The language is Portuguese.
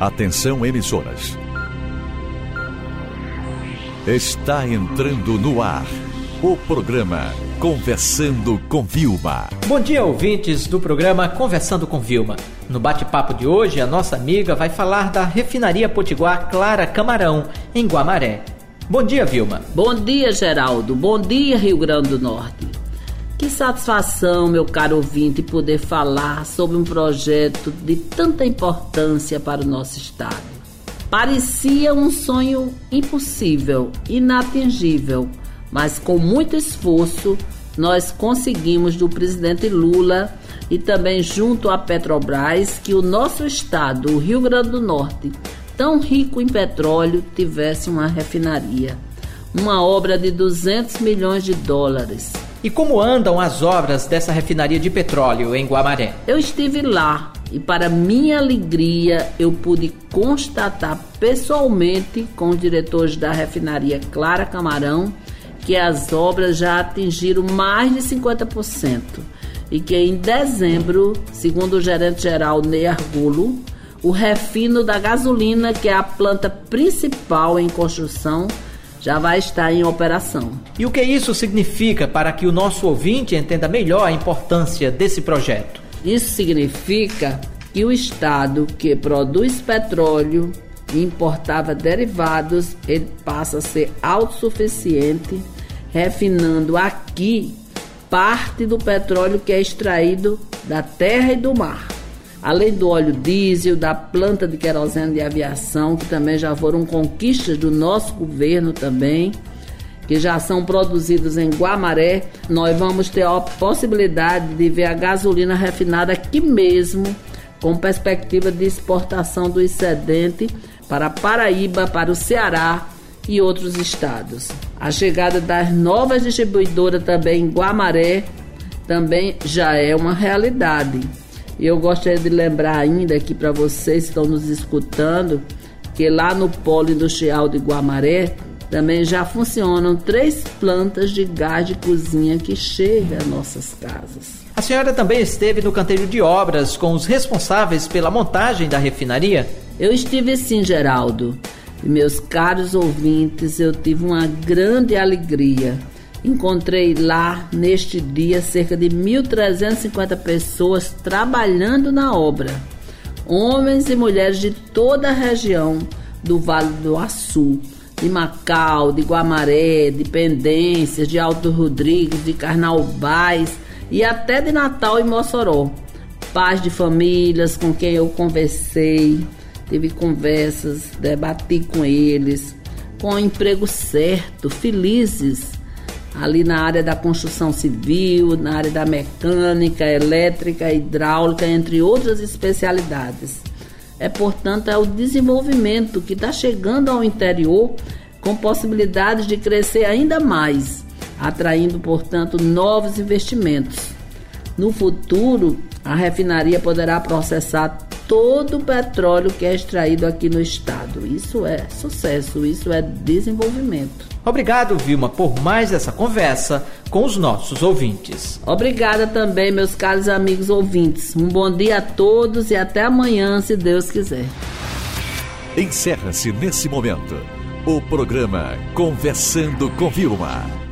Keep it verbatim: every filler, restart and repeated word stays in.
Atenção, emissoras. Está entrando no ar o programa Conversando com Vilma. Bom dia, ouvintes do programa Conversando com Vilma. No bate-papo de hoje, a nossa amiga vai falar da refinaria potiguar Clara Camarão, em Guamaré. Bom dia, Vilma. Bom dia, Geraldo. Bom dia, Rio Grande do Norte. Que satisfação, meu caro ouvinte, poder falar sobre um projeto de tanta importância para o nosso estado. Parecia um sonho impossível, inatingível, mas com muito esforço nós conseguimos do presidente Lula e também junto à Petrobras que o nosso estado, o Rio Grande do Norte, tão rico em petróleo, tivesse uma refinaria. Uma obra de duzentos milhões de dólares. E como andam as obras dessa refinaria de petróleo em Guamaré? Eu estive lá e, para minha alegria, eu pude constatar pessoalmente com os diretores da refinaria Clara Camarão que as obras já atingiram mais de cinquenta por cento e que em dezembro, segundo o gerente-geral Ney Argulo, o refino da gasolina, que é a planta principal em construção, já vai estar em operação. E o que isso significa para que o nosso ouvinte entenda melhor a importância desse projeto? Isso significa que o estado que produz petróleo e importava derivados, ele passa a ser autossuficiente, refinando aqui parte do petróleo que é extraído da terra e do mar. Além do óleo diesel, da planta de querosene de aviação, que também já foram conquistas do nosso governo também, que já são produzidos em Guamaré, nós vamos ter a possibilidade de ver a gasolina refinada aqui mesmo, com perspectiva de exportação do excedente para Paraíba, para o Ceará e outros estados. A chegada das novas distribuidoras também em Guamaré também já é uma realidade. E eu gostaria de lembrar ainda aqui para vocês que estão nos escutando que lá no Polo Industrial de Guamaré também já funcionam três plantas de gás de cozinha que chegam às nossas casas. A senhora também esteve no canteiro de obras com os responsáveis pela montagem da refinaria? Eu estive sim, Geraldo. E meus caros ouvintes, eu tive uma grande alegria. Encontrei lá, neste dia, cerca de mil trezentas e cinquenta pessoas trabalhando na obra. Homens e mulheres de toda a região do Vale do Açu, de Macau, de Guamaré, de Pendências, de Alto Rodrigues, de Carnaubais e até de Natal e Mossoró. Pais de famílias com quem eu conversei, tive conversas, debati com eles, com emprego certo, felizes, ali na área da construção civil, na área da mecânica, elétrica, hidráulica, entre outras especialidades. É, portanto, é o desenvolvimento que está chegando ao interior com possibilidades de crescer ainda mais, atraindo, portanto, novos investimentos. No futuro, a refinaria poderá processar todo o petróleo que é extraído aqui no estado. Isso é sucesso, isso é desenvolvimento. Obrigado, Vilma, por mais essa conversa com os nossos ouvintes. Obrigada também, meus caros amigos ouvintes. Um bom dia a todos e até amanhã, se Deus quiser. Encerra-se nesse momento o programa Conversando com Vilma.